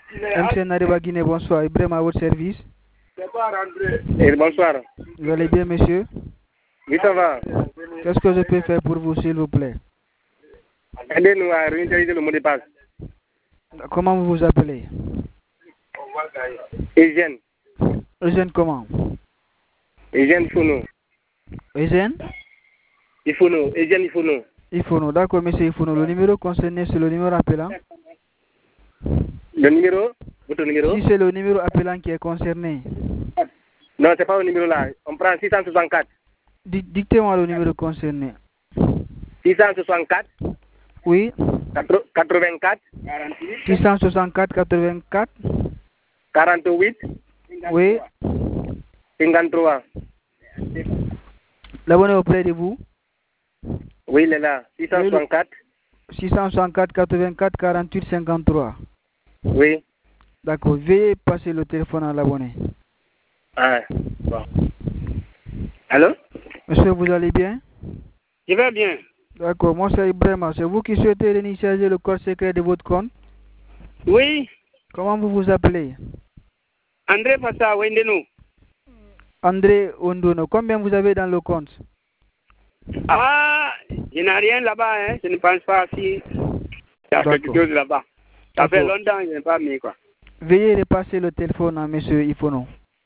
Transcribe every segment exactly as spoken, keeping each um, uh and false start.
M C Nariba Guinée, bonsoir. Ibrahim à votre service. Et bonsoir. Vous allez bien, monsieur? Oui, ça va. Qu'est-ce que je peux faire pour vous, s'il vous plaît? Aidez-nous à réinitialiser le mot de passe. Comment vous vous appelez? Eugène. Eugène comment? Eugène Ifono. Eugène? Ifono. Eugène Ifono. Ifono, d'accord, monsieur Ifono. Le numéro concerné, c'est le numéro appelant? Le numéro? Votre numéro? Si c'est le numéro appelant qui est concerné. Non, c'est pas le numéro là. On prend six cent soixante-quatre. Dictez-moi le numéro concerné. six cent soixante-quatre. Oui. quatre-vingt-quatre. six cent soixante-quatre, quatre-vingt-quatre. quarante-huit. Oui. cinquante-trois. L'abonné auprès de vous? Oui, il est là. six cent soixante-quatre. six cent soixante-quatre, quatre-vingt-quatre, quarante-huit, cinquante-trois. Oui. D'accord. Veuillez passer le téléphone à l'abonné. Ah, bon. Allô? Monsieur, vous allez bien? Je vais bien. D'accord. Moi, c'est Ibrahim. C'est vous qui souhaitez réinitialiser le code secret de votre compte? Oui. Comment vous vous appelez? André Passa Wendenou. André Ondono. Combien vous avez dans le compte? Ah, je n'ai rien là-bas, hein. Je ne pense pas si il y a quelque chose là-bas. Ça fait longtemps que je n'ai pas mis, quoi. Veuillez repasser le téléphone à monsieur Ifono.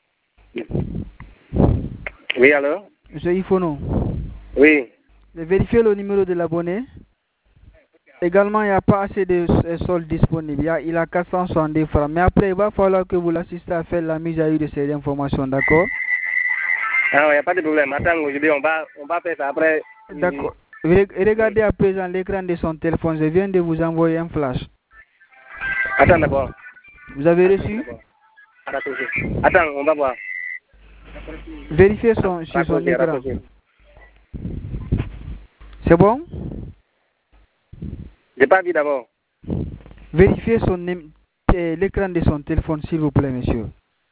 Oui, alors? Monsieur Ifono. Oui. Vérifiez le numéro de l'abonné. Également, il n'y a pas assez de soldes disponibles. Il, a, il a quatre cent soixante-deux francs. Mais après, il va falloir que vous l'assistez à faire la mise à jour de ces informations, d'accord? Ah, il n'y a pas de problème. Attends, aujourd'hui, on va, on va faire ça après. D'accord. Regardez à présent l'écran de son téléphone. Je viens de vous envoyer un flash. Attends d'abord. Vous avez reçu? Attends, on va voir. Vérifiez son, sur son écran. C'est bon? J'ai pas vu d'abord. Vérifiez son l'écran de son téléphone, s'il vous plaît, monsieur.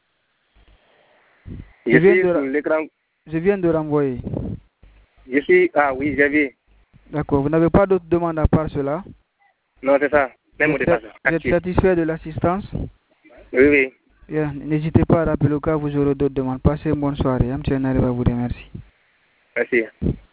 Je, je suis sur l'écran. Je viens de renvoyer. Je suis... Ah oui, j'ai vu. D'accord. Vous n'avez pas d'autres demandes à part cela? Non, c'est ça. Même vous, êtes, vous êtes satisfait de l'assistance? Oui, oui. Yeah. N'hésitez pas à rappeler au cas où vous aurez d'autres demandes. Passez une bonne soirée. M. Nariba vous remercie. Merci.